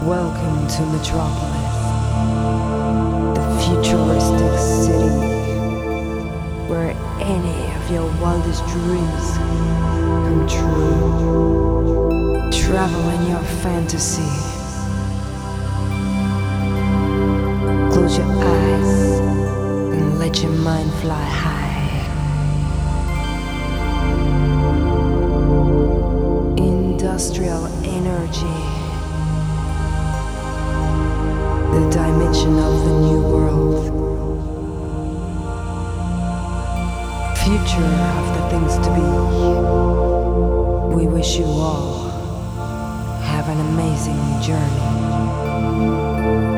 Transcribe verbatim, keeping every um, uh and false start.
Welcome to Metropolis, the futuristic city where any of your wildest dreams come true. Travel in your fantasy. Close your eyes and let your mind fly high. Industrial energy, the dimension of the new world, future of the things to be. We wish you all have an amazing journey.